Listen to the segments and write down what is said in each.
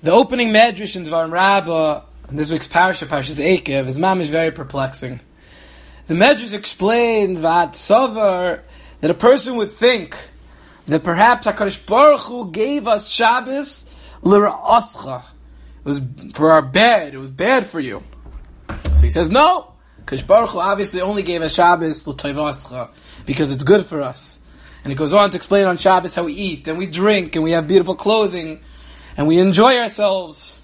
The opening medrash in Dvarim Rabbah, in this week's parasha, Parshas Eikev, is mamish very perplexing. The medrash explains that a person would think that perhaps HaKadosh Baruch Hu gave us Shabbos l'ra'ascha. It was for our bad. It was bad for you. So he says, no. HaKadosh Baruch Hu obviously only gave us Shabbos l'toivascha because it's good for us. And it goes on to explain on Shabbos how we eat and we drink and we have beautiful clothing and we enjoy ourselves.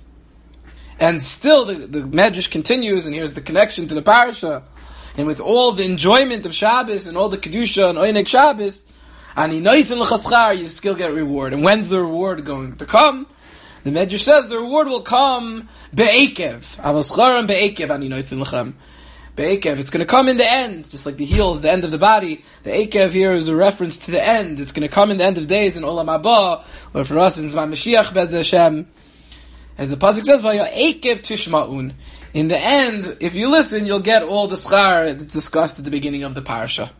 And still the medrash continues, and here's the connection to the parasha. And with all the enjoyment of Shabbos and all the kedusha and oineg Shabbos, ani noisen l'chaschar, you still get reward. And when's the reward going to come? The medrash says the reward will come be'ekev. Avascharam be'ekev ani noisen l'chem. Be'ekev, it's going to come in the end, just like the heel is the end of the body. The ekev here is a reference to the end. It's going to come in the end of days in Olam Haba, or for us in Zman Mashiach Be'ez Hashem. As the pasuk says, "Vaya ekev tishma'un." In the end, if you listen, you'll get all the schar that's discussed at the beginning of the parasha.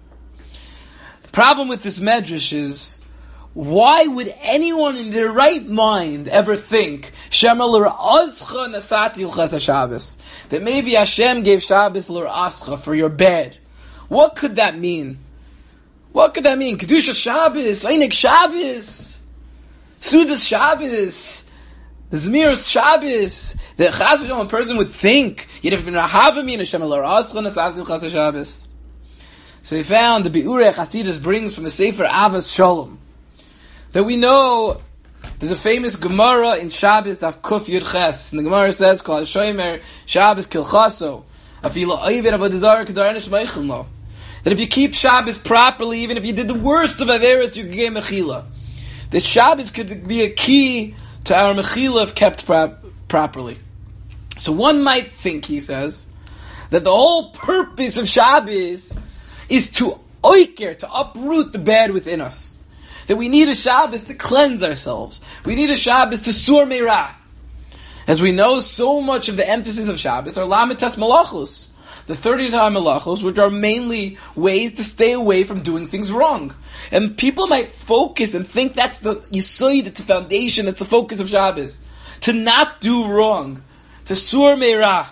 The problem with this medrash is, why would anyone in their right mind ever think Shema l'ra'ascha nasati l'ches Shabbos, that maybe Hashem gave Shabbos l'ra'ascha for your bed? What could that mean? What could that mean? Kedusha Shabbos, Einik Shabbos, Sudas Shabbos, Zmir Shabbos. The Chaz v'Shalom, a person would think, yet if Hashem Shema l'ra'ascha nasati l'ches Shabbos. So he found the Bi'urei Chasidus brings from the Sefer Avos Shalom that we know there's a famous Gemara in Shabbos Daf Kuf Yud Ches, and the Gemara says, "Kol Shomer Shabbos Kilchaso, Afilo Oived Avodah Zarah Kedar Enish Meichel Lo." That if you keep Shabbos properly, even if you did the worst of Averos, you can get Mechila. That Shabbos could be a key to our Mechila if kept properly. So one might think, he says, that the whole purpose of Shabbos is to oiker, to uproot the bad within us. That we need a Shabbos to cleanse ourselves. We need a Shabbos to sur meirah. As we know, so much of the emphasis of Shabbos are lamitas malachos, the 39 malachos, which are mainly ways to stay away from doing things wrong. And people might focus and think that's the yisoid, it's the foundation, it's the focus of Shabbos. To not do wrong. To sur meirah.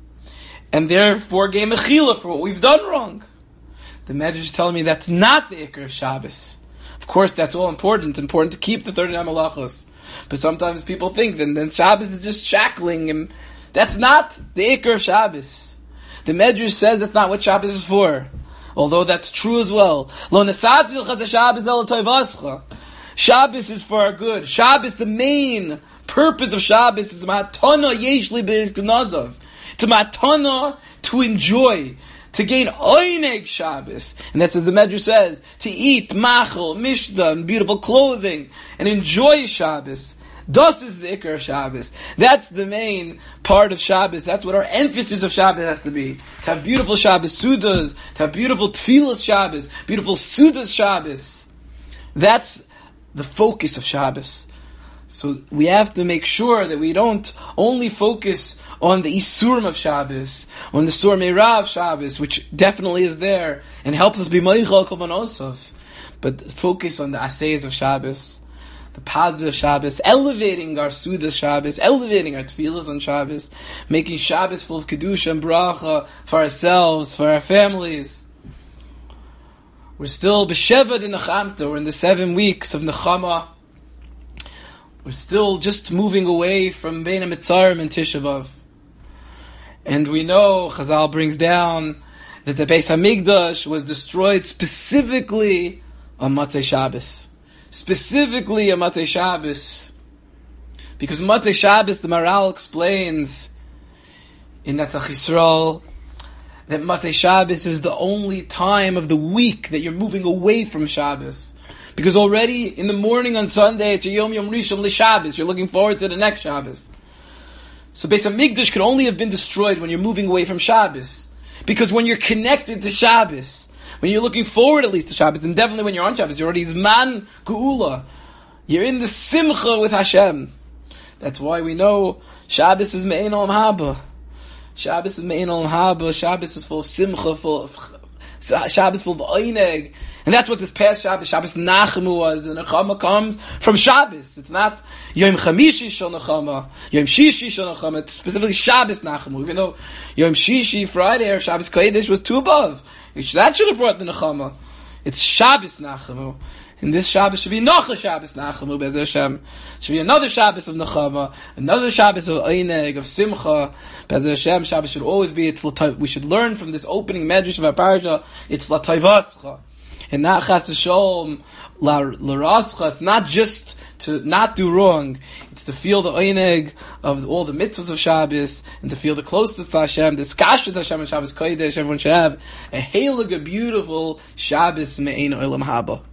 And therefore gain mechila for what we've done wrong. The Medrash is telling me that's not the ikar of Shabbos. Of course, that's all important. It's important to keep the 39 malachos. But sometimes people think then Shabbos is just shackling, and that's not the ikar of Shabbos. The Medrash says that's not what Shabbos is for. Although that's true as well. Lo nesati l'chas Shabbos el toivascha. Shabbos is for our good. Shabbos, the main purpose of Shabbos is matana yeshli b'gnazav. It's a matana to enjoy, to gain oineg Shabbos. And that's as the Medrash says, to eat machel, mishda, and beautiful clothing, and enjoy Shabbos. Das is the ikar of Shabbos. That's the main part of Shabbos. That's what our emphasis of Shabbos has to be. To have beautiful Shabbos Sudas, to have beautiful Tfilas Shabbos, beautiful Sudas Shabbos. That's the focus of Shabbos. So we have to make sure that we don't only focus on the Isurim of Shabbos, on the Sur Meirah of Shabbos, which definitely is there and helps us be Meichal Kavanosov, but focus on the Asayas of Shabbos, the positive Shabbos, elevating our Sudas Shabbos, elevating our Tfilas on Shabbos, making Shabbos full of Kedusha and Bracha for ourselves, for our families. We're still B'Sheva de Nechamta, we're in the 7 weeks of Nechama. We're still just moving away from Bein HaMetzarim and Tisha B'Av. And we know, Chazal brings down, that the Beis HaMikdash was destroyed specifically on Matzei Shabbos. Specifically on Matzei Shabbos. Because Matzei Shabbos, the Maral explains in Netzach Yisrael, that Matzei Shabbos is the only time of the week that you're moving away from Shabbos. Because already in the morning on Sunday, it's a Yom Rishon LeShabbos. You're looking forward to the next Shabbos. So Beis HaMikdash could only have been destroyed when you're moving away from Shabbos. Because when you're connected to Shabbos, when you're looking forward at least to Shabbos, and definitely when you're on Shabbos, you're already Zman Geula. You're in the Simcha with Hashem. That's why we know Shabbos is Me'ein Olam Haba. Shabbos is Me'ein Olam Haba. Shabbos is full of Simcha, Shabbos full of Oineg. And that's what this past Shabbos Nachemu was. And Nechama comes from Shabbos. It's not, Yom Chamishi Shel Nechama, Yom Shishi Shel Nechama, it's specifically Shabbos Nachamu, even though Yom Shishi, Friday, or Shabbos Kodesh was two above. That should have brought the Nechama. It's Shabbos Nachamu. And this Shabbos should be Nocha Shabbos Nachamu, Be'ez Hashem. Should be another Shabbos of Nechama, another Shabbos of Eineg, of Simcha, Be'ez Hashem. Shabbos should always be, we should learn from this opening medrash of our parasha, it's Latayvascha. And not Chas V'Sholom, L'Rascha, it's not just to not do wrong, it's to feel the Eineg of all the mitzvahs of Shabbos, and to feel the closeness to Hashem, the skashut to Hashem and Shabbos Kodesh. Everyone should have a heilig, a beautiful Shabbos Me'ein Olam Haba.